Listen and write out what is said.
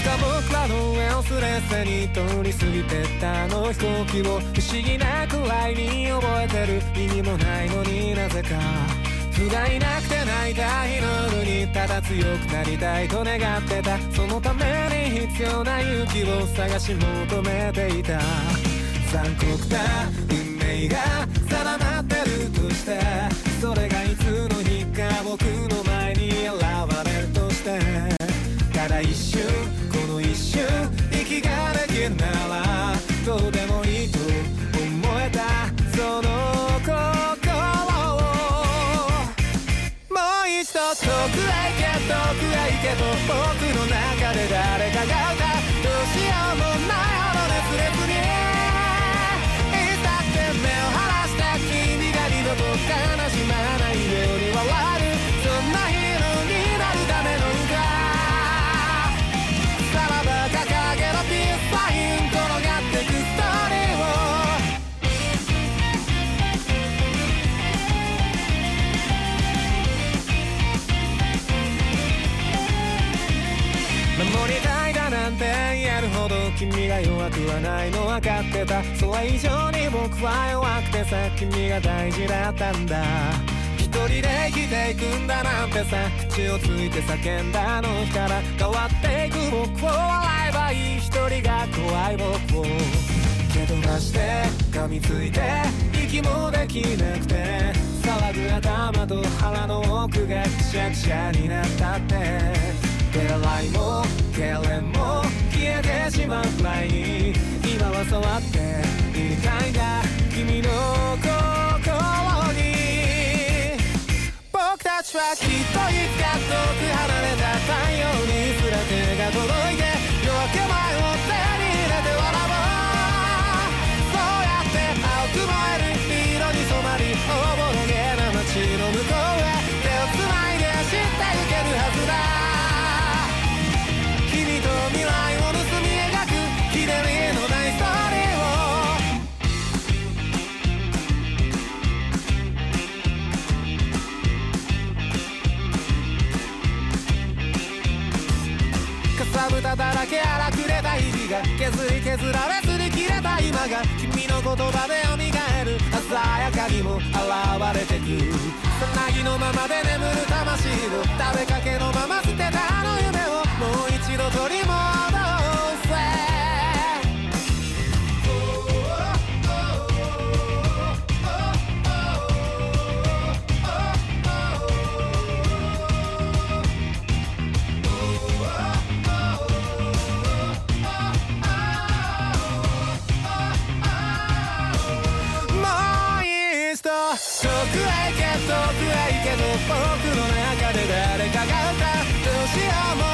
つか僕らの上をスレスレに通り過ぎてったあの飛行機を不思議なくらいに覚えてる。意味もないのになぜか不甲斐なくて泣いた日の夜にただ強くなりたいと願ってた。そのために必要な勇気を探し求めていた。残酷な運命が定まってるとして、それがいつの日か僕の前に現れるとして、ただ一瞬この一瞬息ができるならどうでもいいと思えたその心を、もう一度遠くへ行け遠くへ行けと僕の中で誰かが歌う。どうしようもないほど熱烈にいつだって目を離した君が二度と悲しまないように笑う。そんなヒーローになるための歌。さらば掲げろピースサイン転がってくストーリーを。守りたいだなんて言えるほど君が弱くはないの分かってた。それ以上に僕は弱くてさ、君が大事だったんだ。一人で生きていくんだなんてさ、口をついて叫んだあの日から変わっていく僕を笑えばいい。一人が怖い僕を蹴飛ばして噛みついて息もできなくて、騒ぐ頭と腹の奥がくしゃくしゃになったって、手洗いも痙攣も消えてしまうくらいに今は触っていたいんだ君の心に。僕たちはきっといつか遠く離れた太陽にすら手が届いて、夜明け前を手に入れて笑おう。そうやって青く燃える色に染まりおぼろげな街の向こうへ手をつないで走ってゆけるはずだ。君と未来を盗み描くひねりのないストーリーを。かさぶただらけ荒くれた日々が削り削られ擦り切れた今が君の言葉で蘇る。鮮やかにも現れてくさなぎのままで眠る魂を、食べかけのまま捨てたあの夢をもう一度取り戻せ。遠くへ行け遠くへ行けと僕の中で誰かが歌う。どうしようも